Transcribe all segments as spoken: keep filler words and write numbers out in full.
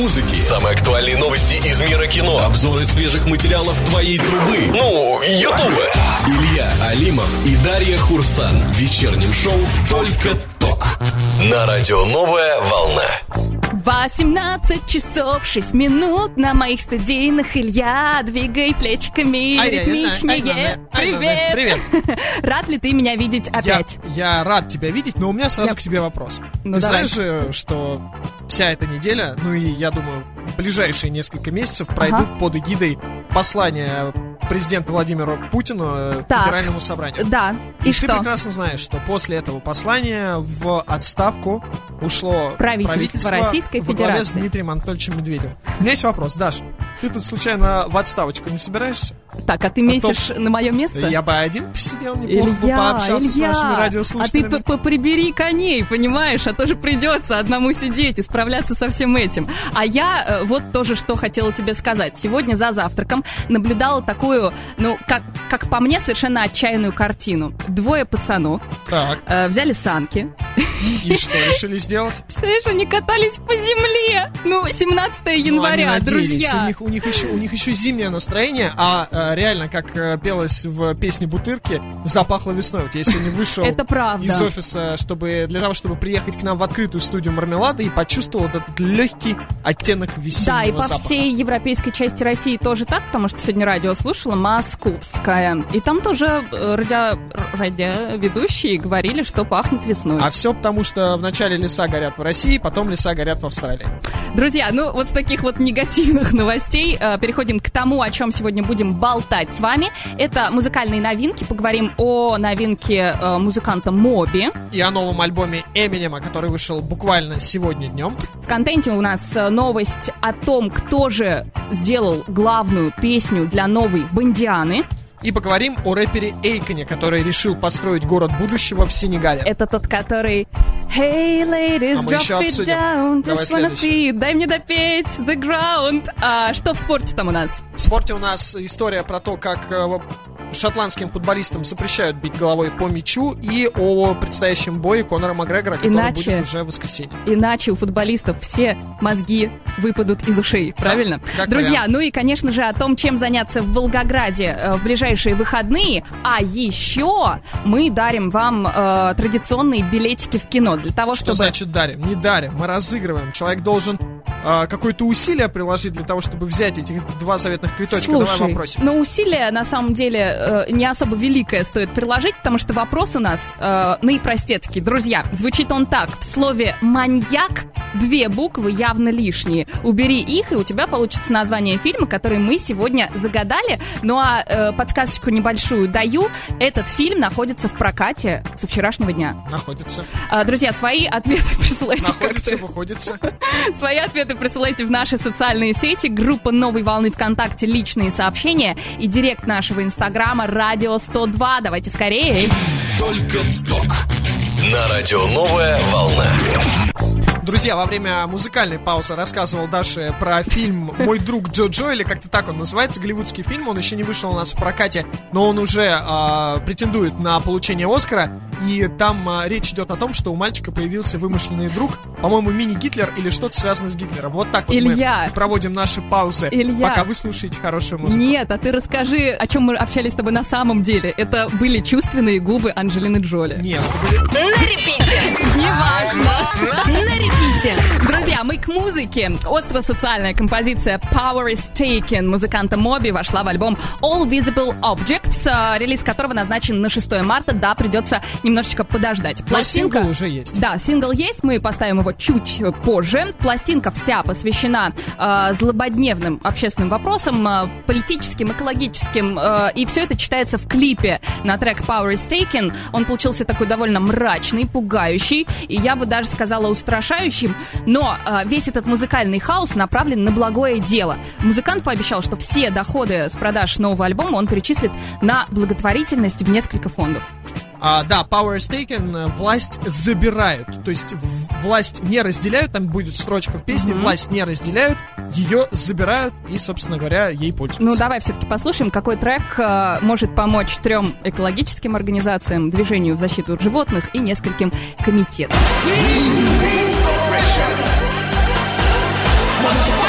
музыки, самые актуальные новости из мира кино, обзоры свежих материалов твоей трубы, ну, ютуба. Илья Алимов и Дарья Хурсан в вечернем шоу «Только ток» на радио «Новая волна». восемнадцать часов шесть минут на моих студийных. Илья, двигай плечиками ритмичнее. Привет. Привет. Рад ли ты меня видеть опять? Я, я рад тебя видеть, но у меня сразу я... к тебе вопрос. Ну, ты давай. знаешь же, что вся эта неделя, ну и я думаю, ближайшие несколько месяцев пройдут ага. под эгидой послания президента Владимира Путина так. Федеральному собранию. Да. И, и что? ты прекрасно знаешь, что после этого послания в отставку ушло правительство, правительство Российской во главе Федерации с Дмитрием Анатольевичем Медведевым. У меня есть вопрос, Даш, ты тут случайно в отставочку не собираешься? Так, а ты месишь а то... на мое место? Я бы один посидел неплохо, Илья, пообщался Илья, с нашими радиослушателями. А ты прибери коней, понимаешь? А то же придется одному сидеть и справляться со всем этим. А я э, вот тоже что хотела тебе сказать. Сегодня за завтраком наблюдала такую, ну, как, как по мне, совершенно отчаянную картину. Двое пацанов так. э, взяли санки. И что решили сделать? Представляешь, они катались по земле. Ну, семнадцатое января, ну, друзья. У них, у, них еще, у них еще зимнее настроение, а э, реально, как э, пелось в песне Бутырки, запахло весной. Вот я сегодня вышел Это правда. из офиса, чтобы, для того, чтобы приехать к нам в открытую студию «Мармелада» и почувствовал вот этот легкий оттенок весеннего Да, и по запаха. всей европейской части России тоже так, потому что сегодня радио слушала московская. И там тоже э, радио, радиоведущие говорили, что пахнет весной. А все потому, что вначале леса горят в России, потом леса горят в Австралии. Друзья, ну вот с таких вот негативных новостей э, переходим к тому, о чем сегодня будем болтать с вами. Это музыкальные новинки. Поговорим о новинке э, музыканта Моби. И о новом альбоме Эминема, который вышел буквально сегодня днем. В контенте у нас новость о том, кто же сделал главную песню для новой Бондианы. И поговорим о рэпере Эйконе, который решил построить город будущего в Сенегале. Это тот, который Hey, ladies, а drop it down, just wanna see it, дай мне допеть The Ground. А что в спорте там у нас? В спорте у нас история про то, как шотландским футболистам запрещают бить головой по мячу, и о предстоящем бое Конора Макгрегора, который иначе, будет уже в воскресенье. Иначе у футболистов все мозги выпадут из ушей, правильно? Да, Друзья, вариант. Ну и, конечно же, о том, чем заняться в Волгограде в ближайшие выходные. А еще мы дарим вам э, традиционные билетики в кино для того, что чтобы... Что значит дарим? Не дарим, мы разыгрываем. Человек должен э, какое-то усилие приложить для того, чтобы взять этих два заветных квиточка. Слушай, давай вопросик. но усилие, на самом деле, э, не особо великое стоит приложить, потому что вопрос у нас э, наипростецкий. Друзья, звучит он так. В слове «маньяк» две буквы явно лишние. Убери их, и у тебя получится название фильма, который мы сегодня загадали. Ну а э, подсказочку небольшую даю. Этот фильм находится в прокате со вчерашнего дня. Находится. А, друзья, свои ответы присылайте. Находится, выходится. Свои ответы присылайте в наши социальные сети. Группа «Новой волны» ВКонтакте, личные сообщения и директ нашего инстаграма «Радио сто два». Давайте скорее. Только ток. На радио «Новая волна». Друзья, во время музыкальной паузы рассказывал Даше про фильм «Мой друг Джо-Джо», или как-то так он называется, голливудский фильм. Он еще не вышел у нас в прокате, но он уже э, претендует на получение Оскара. И там э, речь идет о том, что у мальчика появился вымышленный друг, по-моему, мини-Гитлер или что-то связано с Гитлером. Вот так вот Илья, мы проводим наши паузы, Илья, пока вы слушаете хорошую музыку. Нет, а ты расскажи, о чем мы общались с тобой на самом деле. Это были чувственные губы Анджелины Джоли. Нет, это были... На репите! Неважно. На репите. Друзья, мы к музыке. Остро-социальная композиция Power is Taken музыканта Моби вошла в альбом All Visible Objects, релиз которого назначен на шестое марта. Да, придется немножечко подождать. Пластинка сингл уже есть. Да, сингл есть, мы поставим его чуть позже. Пластинка вся посвящена э, злободневным общественным вопросам, э, политическим, экологическим, э, и все это читается в клипе на трек Power is Taken. Он получился такой довольно мрачный, пугающий, и я бы даже сказала устрашающим, но э, весь этот музыкальный хаос направлен на благое дело. Музыкант пообещал, что все доходы с продаж нового альбома он перечислит на благотворительность в несколько фондов. А, да, Power is Taken, власть забирают. То есть в, власть не разделяют, там будет строчка в песне, mm-hmm. власть не разделяют, ее забирают и, собственно говоря, ей пользуются. Ну, давай все-таки послушаем, какой трек э, может помочь трем экологическим организациям, движению в защиту животных и нескольким комитетам.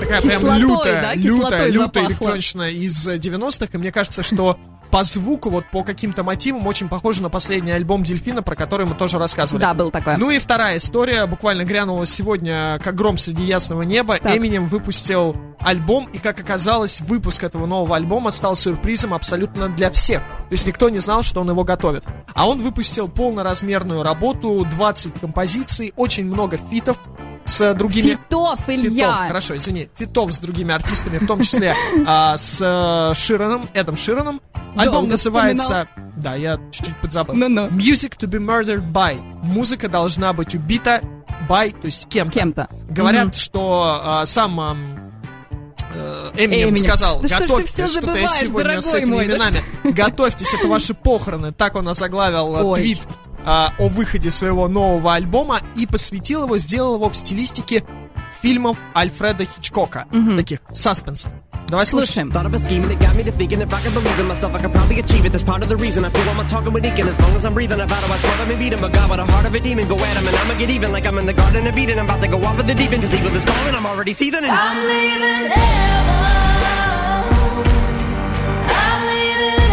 такая прям Кислотой, лютая, да? лютая, Кислотой лютая запахло. электронщина из девяностых, и мне кажется, что по звуку, вот по каким-то мотивам очень похоже на последний альбом Дельфина, про который мы тоже рассказывали. Да, был такое. Ну и вторая история, буквально грянула сегодня, как гром среди ясного неба. Так. Эминем выпустил альбом, и, как оказалось, выпуск этого нового альбома стал сюрпризом абсолютно для всех. То есть никто не знал, что он его готовит. А он выпустил полноразмерную работу, двадцать композиций, очень много фитов с другими... Фитов, Илья. Фитов, хорошо, извини, фитов с другими артистами, в том числе а, с а, Шираном, Эдом Шираном. Альбом Долго называется... Да, я чуть-чуть подзабыл. Ну-ну. Music to be murdered by. Музыка должна быть убита by, то есть кем-то. Кем-то. Говорят, Мгм. что а, сам а, э, Эминем Эминем. сказал, Да что ж ты готовьте, всё что-то я забываешь, сегодня с дорогой этими мой, да именами. Готовьтесь, это ваши похороны. Так он озаглавил а, Ой. твит а, о выходе своего нового альбома и посвятил его, сделал его в стилистике фильмов Альфреда Хичкока. Мгм. Таких, саспенсов. Давай слушаем. Слушаем. Thought of a scheme and it got me to thinking if I could believe in myself, I could probably achieve it. That's part of the reason I feel I'm talking with Deacon. As long as I'm breathing, I've how do I swallow and beat him. But God, with a heart of a demon, go at him and I'ma get even like I'm in the garden of Eden. I'm about to go off of the deep end, cause evil is calling. I'm already seething and I'm leaving heaven. I'm leaving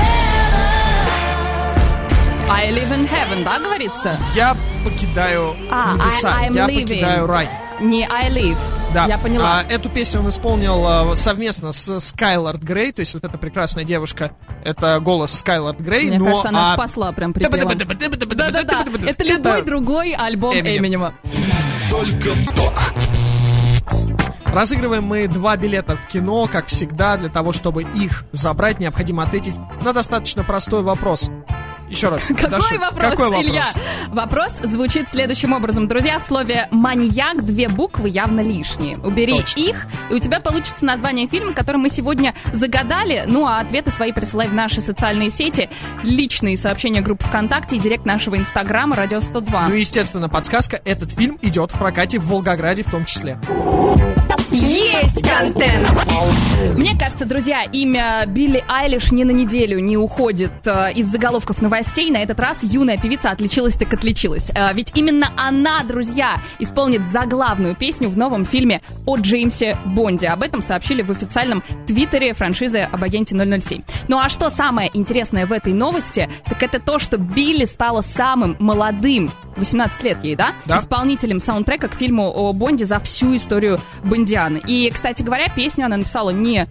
heaven. I live in heaven, да, говорится? Я покидаю А, небеса, I- I'm я leaving. покидаю рай. Не I live. Да. Я поняла. А, эту песню он исполнил а, совместно с Скайлард Грей, то есть вот эта прекрасная девушка, это голос Скайлард Грей. Мне но, кажется, она а, спасла прям припевом. Да-да-да, это любой другой альбом Эминем. Эминема. Только ток. Разыгрываем мы два билета в кино, как всегда. Для того, чтобы их забрать, необходимо ответить на достаточно простой вопрос. Еще раз. Какой Даша, вопрос, какой вопрос? Илья? Вопрос звучит следующим образом. Друзья, в слове «маньяк» две буквы явно лишние. Убери Точно. их, и у тебя получится название фильма, который мы сегодня загадали. Ну, а ответы свои присылай в наши социальные сети, личные сообщения группы ВКонтакте и директ нашего Инстаграма «Радио сто два». Ну и, естественно, подсказка. Этот фильм идет в прокате в Волгограде в том числе. Есть контент! Мне кажется, друзья, имя Билли Айлиш ни на неделю не уходит э, из заголовков новостей. На этот раз юная певица отличилась так отличилась. Э, ведь именно она, друзья, исполнит заглавную песню в новом фильме о Джеймсе Бонде. Об этом сообщили в официальном твиттере франшизы об агенте ноль ноль семь. Ну а что самое интересное в этой новости, так это то, что Билли стала самым молодым, восемнадцать лет ей, да? Да. Исполнителем саундтрека к фильму о Бонде за всю историю Бондианы. И, кстати говоря, песню она написала не э,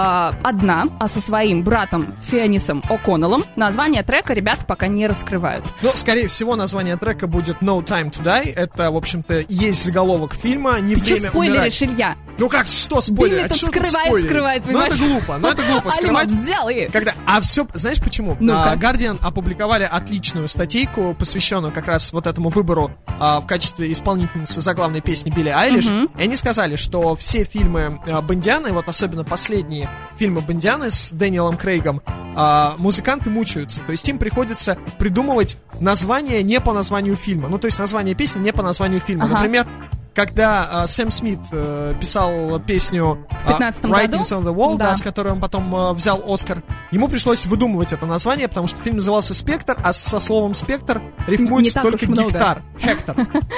одна, а со своим братом Фионисом О'Коннеллом. Название трека ребята пока не раскрывают. Ну, скорее всего, название трека будет No Time to Die. Это, в общем-то, и есть заголовок фильма. Не Ты что время спойлеришь, умирать. Илья? Ну как, что спойлер? Билли А тут чё тут скрывает, спойлерить? скрывает, Ну понимаешь? это глупо, ну это глупо Алёма скрывать. взял и... Когда, а все, знаешь почему? Ну-ка. А, Guardian опубликовали отличную статейку, посвященную как раз вот этому выбору а, в качестве исполнительницы заглавной песни Билли Айлиш. Мгм. И они сказали, что все фильмы а, Бондианы, вот особенно последние фильмы Бондианы с Дэниелом Крейгом, а, музыканты мучаются. То есть им приходится придумывать название не по названию фильма. Ну, то есть название песни не по названию фильма. Ага. Например, когда а, Сэм Смит э, писал песню В пятнадцатом а, году? Writings on the Wall, да. Да. с которой он потом э, взял Оскар, ему пришлось выдумывать это название, потому что фильм назывался «Спектр», а со словом «спектр» рифмуется Не так только уж много. гектар, хектар.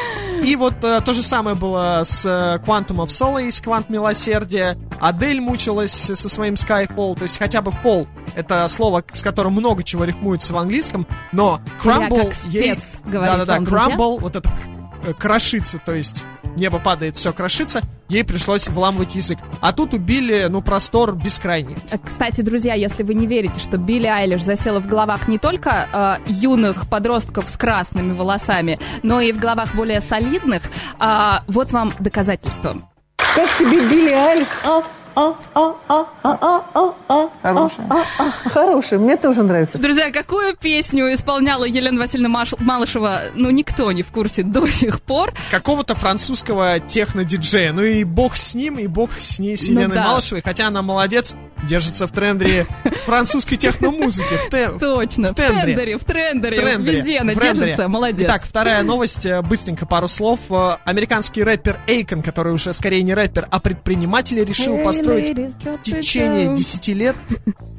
И вот э, то же самое было с э, Quantum of Solace, «Квант милосердия». Адель мучилась со своим Skyfall, то есть хотя бы «fall» — это слово, с которым много чего рифмуется в английском, но «crumble» как ей... спец, говорит Да-да-да, вам, друзья. «crumble», вот это э, крошится, то есть небо падает, все крошится, ей пришлось вламывать язык. А тут убили, ну, простор бескрайний. Кстати, друзья, если вы не верите, что Билли Айлиш засела в головах не только э, юных подростков с красными волосами, но и в головах более солидных, э, вот вам доказательство. Как тебе Билли Айлиш? А, а, а, а, а, а, а, а. Хорошая. А, а, а. Хорошая, мне тоже нравится. Друзья, какую песню исполняла Елена Васильевна Маш- Малышева, ну, никто не в курсе до сих пор. Какого-то французского техно-диджея. Ну и бог с ним, и бог с ней, с Еленой Ну да. Малышевой. Хотя она молодец, держится в тренде французской техномузыки. В те- Точно, в в тендере. тендере, в трендере, в трендере, везде она в трендере. держится, молодец. Итак, вторая новость, э, быстренько пару слов. Э, Американский рэпер Эйкон, который уже скорее не рэпер, а предприниматель, решил Hey, построить ladies, drop в it течение down. десяти лет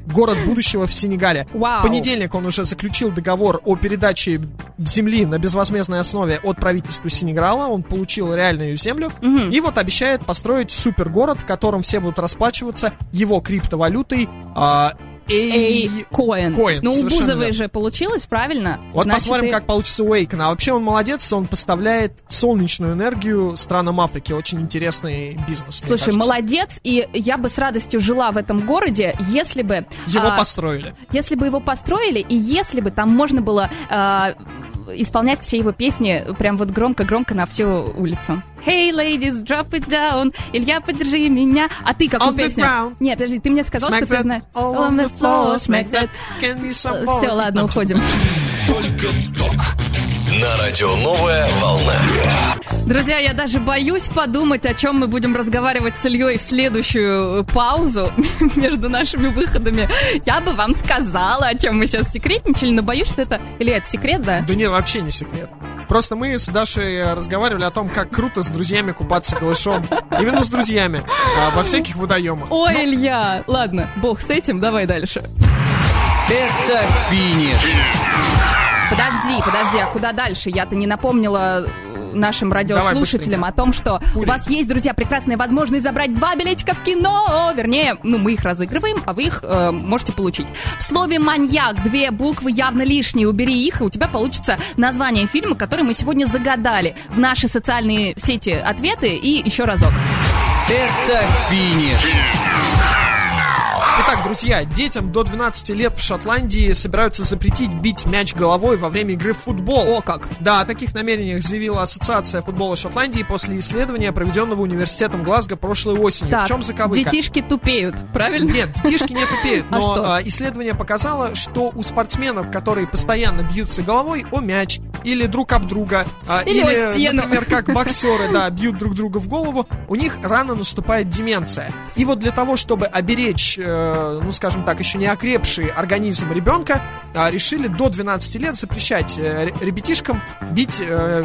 город будущего в Сенегале. Вау. В понедельник он уже заключил договор о передаче земли на безвозмездной основе от правительства Сенегала. Он получил реальную землю. Угу. И вот обещает построить супергород, в котором все будут расплачиваться его криптовалютой. А, Эй, Коин. Коин, Ну, у совершенно Бузовой верно. же получилось, правильно? Вот Значит, посмотрим, и- как получится у Эйкона. А вообще он молодец, он поставляет солнечную энергию странам Африки. Очень интересный бизнес, мне Слушай, кажется. молодец, и я бы с радостью жила в этом городе, если бы... Его а, построили. Если бы его построили, и если бы там можно было а, исполнять все его песни прям вот громко-громко на всю улицу. Hey, ladies, drop it down. Илья, поддержи меня. А ты какую On the песню? ground. Нет, подожди, ты мне сказал, Smack что ты that знаешь. all on the floor, smack that. Can be some more. Все, ладно, Там уходим. Только ток. На радио «Новая волна». Друзья, я даже боюсь подумать, о чем мы будем разговаривать с Ильей в следующую паузу между нашими выходами. Я бы вам сказала, о чем мы сейчас секретничали, но боюсь, что это... Илья, это секрет, да? Да нет, вообще не секрет. Просто мы с Дашей разговаривали о том, как круто с друзьями купаться голышом. Именно с друзьями. А, во всяких водоемах. Ой, Илья! Ладно, бог с этим, давай дальше. Это финиш. Подожди, подожди, а куда дальше? Я-то не напомнила э, нашим радиослушателям быстренько. о том, что Пулей. у вас есть, друзья, прекрасная возможность забрать два билетика в кино. Вернее, ну, мы их разыгрываем, а вы их э, можете получить. В слове «маньяк» две буквы явно лишние. Убери их, и у тебя получится название фильма, который мы сегодня загадали. В наши социальные сети ответы и еще разок. Это финиш. Итак, друзья, детям до двенадцати лет в Шотландии собираются запретить бить мяч головой во время игры в футбол. О, как! Да, о таких намерениях заявила Ассоциация футбола Шотландии после исследования, проведенного университетом Глазго прошлой осенью. Так, в чем заковыка? детишки тупеют, правильно? Нет, детишки не тупеют, А но что? а, исследование показало, что у спортсменов, которые постоянно бьются головой о мяч или друг об друга, а, Или о стену. например, как боксеры, да, бьют друг друга в голову, у них рано наступает деменция. И вот для того, чтобы оберечь, э, ну, скажем так, еще не окрепший организм ребенка, а, решили до двенадцати лет запрещать э, ре- ребятишкам бить э,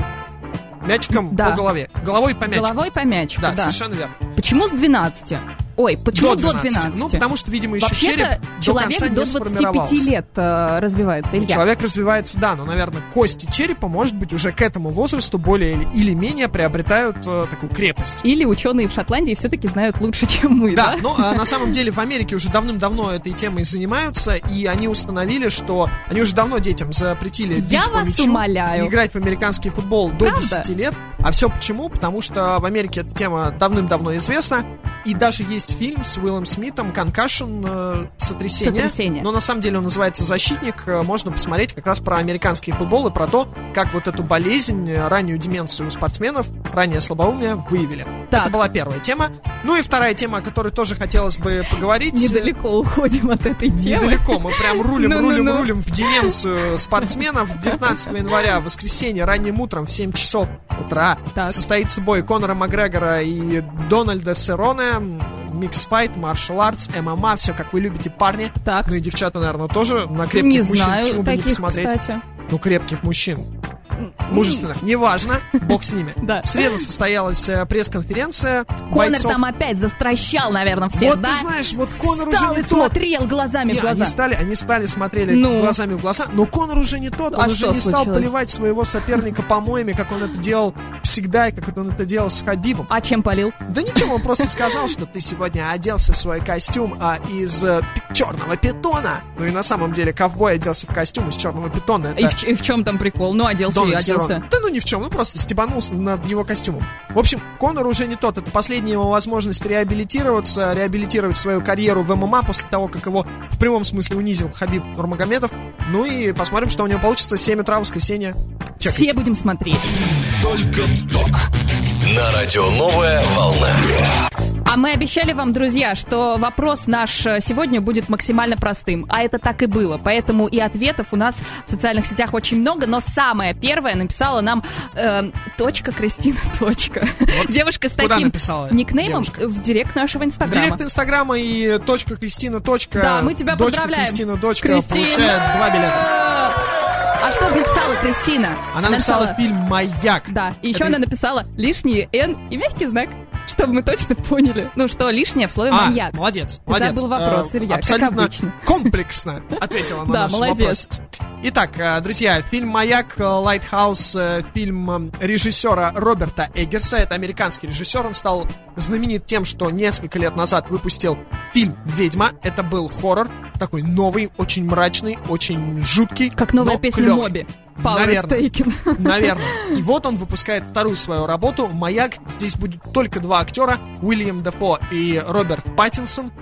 мячиком Да. по голове. Головой по мячику. Головой по мячику, Да, да. совершенно верно. Почему с двенадцати? Ой, почему до двенадцати? Ну, потому что, видимо, еще череп Вообще-то до человек конца до не двадцати сформировался. пяти лет э, развивается, Илья. Человек развивается, да, но, наверное, кости черепа, может быть, уже к этому возрасту более или, или менее приобретают э, такую крепость. Или ученые в Шотландии все-таки знают лучше, чем мы, да? Да, но а, на самом деле в Америке уже давным-давно этой темой занимаются, и они установили, что они уже давно детям запретили бить Я по вас мячу умоляю. и играть в американский футбол до Правда? десяти лет. А все почему? Потому что в Америке эта тема давным-давно известна, и даже есть фильм с Уиллом Смитом «Конкашн», э, «Сотрясение». «Сотрясение». Но на самом деле он называется «Защитник». Э, Можно посмотреть как раз про американский футбол и про то, как вот эту болезнь, э, раннюю деменцию у спортсменов, раннее слабоумие выявили. Так. Это была первая тема. Ну и вторая тема, о которой тоже хотелось бы поговорить. Недалеко уходим от этой темы. Недалеко, мы прям рулим, Ну-ну-ну. рулим, рулим в деменцию спортсменов. девятнадцатого января, воскресенье, ранним утром в семь часов утра Так. состоится бой Конора Макгрегора и Дональда Сероне. Микс-файт, маршал артс, ММА, все как вы любите, парни. Так. Ну и девчата, наверное, тоже на крепких Не мужчин. знаю Почему бы не таких, посмотреть? кстати. Ну, крепких мужчин. Мужественных. Неважно, бог с ними. Да. В среду состоялась э, пресс-конференция. Конор бойцов. там опять застращал, наверное, всех, Вот да? ты знаешь, вот Конор уже Встал не и тот. смотрел глазами Не, в глаза. Они стали, они стали смотрели Ну. глазами в глаза, но Конор уже не тот, он А уже что не стал случилось? поливать своего соперника помоями, как он это делал всегда, и как он это делал с Хабибом. А чем полил? Да ничего, он просто сказал, что ты сегодня оделся в свой костюм а, из э, пи- черного питона. Ну и на самом деле ковбой оделся в костюм из черного питона. И Это в, и в чем там прикол? Ну, оделся и Дональд оделся. Серрон. Да ну ни в чем, ну просто стебанулся над его костюмом. В общем, Конор уже не тот. Это последняя его возможность реабилитироваться, реабилитировать свою карьеру в ММА после того, как его в прямом смысле унизил Хабиб Нурмагомедов. Ну и посмотрим, что у него получится. семь утра, воскресенье. Чекайте. Все будем смотреть. Только ток. На радио «Новая волна». А мы обещали вам, друзья, что вопрос наш сегодня будет максимально простым. А это так и было. Поэтому и ответов у нас в социальных сетях очень много. Но самое первое написала нам э, точка Кристина. Точка. Девушка с куда таким написала никнеймом девушка? в директ нашего инстаграма. Директ Инстаграма и точка Кристина. Точка, Да, мы тебя дочка поздравляем. Кристина. Дочка Кристина! получает два билета. А что же написала Кристина? Она написала фильм «Маяк». Да, и еще Это- она написала лишние «Н» и мягкий знак. Чтобы мы точно поняли. Ну что, лишнее в слове А, маньяк. молодец, Ты молодец. забыл вопрос, Э, Илья, как Абсолютно обычно. комплексно ответила на Да, наш молодец. вопрос. Итак, э, друзья, фильм «Маяк», э, «Лайтхаус», э, фильм э, режиссера Роберта Эггерса. Это американский режиссер. Он стал знаменит тем, что несколько лет назад выпустил фильм «Ведьма». Это был хоррор, такой новый, очень мрачный, очень жуткий. Как новая но песня клёвый. Моби. Power Наверное. Taken. Наверное. И вот он выпускает вторую свою работу «Маяк». Здесь будет только два актера, Уильям Дефо и Роберт Паттинсон.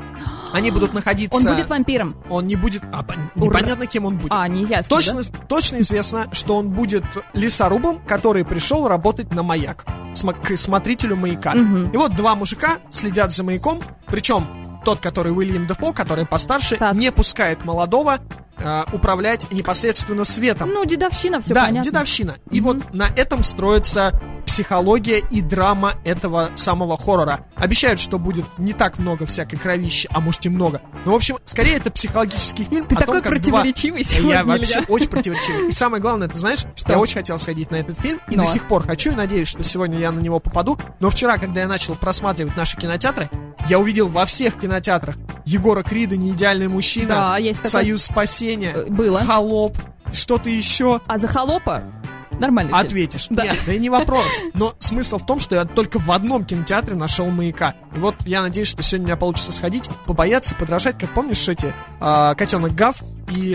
Они будут находиться... Он будет вампиром. Он не будет... А, пон- непонятно, кем он будет. А, не ясно, Точно, да? точно известно, что он будет лесорубом, который пришел работать на маяк, см- к смотрителю маяка. Мгм. И вот два мужика следят за маяком, причем тот, который Уильям Дефо, который постарше, Так. не пускает молодого э, управлять непосредственно светом. Ну, дедовщина, все да, понятно. дедовщина. И вот на этом строится психология и драма этого самого хоррора. Обещают, что будет не так много всякой кровищи, а может и много. Но, в общем, скорее это психологический фильм Ты о том, такой как два... противоречивый сегодня, Я вообще Илья. очень противоречивый. И самое главное, ты знаешь, Что? я очень хотел сходить на этот фильм, и Но. до сих пор хочу, и надеюсь, что сегодня я на него попаду. Но вчера, когда я начал просматривать наши кинотеатры, я увидел во всех кинотеатрах Егора Крида, «Неидеальный мужчина», Да, есть такой. «Союз спасения», Э, было. «Холоп», что-то еще. А за холопа нормально. фильм. Ответишь. Да. Нет, да и не вопрос. Но смысл в том, что я только в одном кинотеатре нашел «Маяка». И вот я надеюсь, что сегодня у меня получится сходить, побояться, подражать, как помнишь эти а, котенок Гав и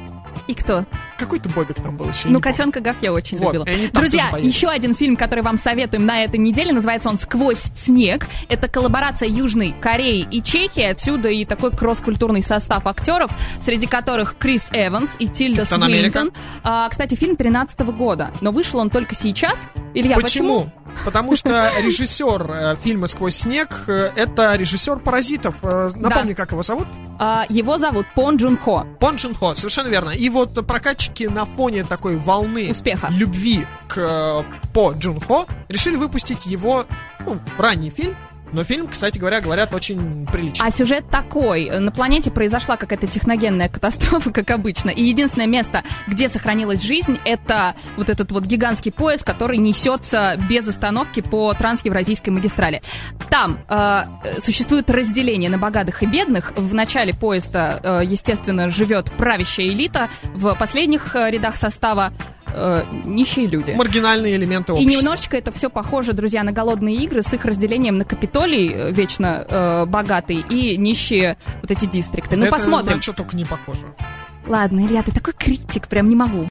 И кто? какой-то Бобик там был еще. Ну, не помню. котенка Гав я очень Вот, любила. и они там Друзья, тоже боялись. еще один фильм, который вам советуем на этой неделе, называется он «Сквозь снег». Это коллаборация Южной Кореи и Чехии. Отсюда и такой кросс-культурный состав актеров, среди которых Крис Эванс и Тильда Капитан Америка. Свинтон. А, кстати, фильм тринадцатого года, но вышел он только сейчас. Илья, почему? Почему? Потому что режиссер э, фильма «Сквозь снег» э, это режиссер «Паразитов». Э, напомни, как его зовут? А, его зовут Пон Джун Хо. Пон Джун Хо, совершенно верно. И вот прокатчики на фоне такой волны Успеха. любви к э, По Джун Хо решили выпустить его, ну, ранний фильм. Но фильм, кстати говоря, говорят, очень приличный. А сюжет такой. На планете произошла какая-то техногенная катастрофа, как обычно. И единственное место, где сохранилась жизнь, это вот этот вот гигантский поезд, который несется без остановки по трансевразийской магистрали. Там э, существует разделение на богатых и бедных. В начале поезда, э, естественно, живет правящая элита. В последних э, рядах состава э, нищие люди. Маргинальные элементы И общества. немножечко это все похоже, друзья, на «Голодные игры» с их разделением на Капитолий, э, вечно э, богатый, и нищие вот эти дистрикты. Ну, Это посмотрим. на что только не похоже. Ладно, Илья, ты такой критик, прям не могу.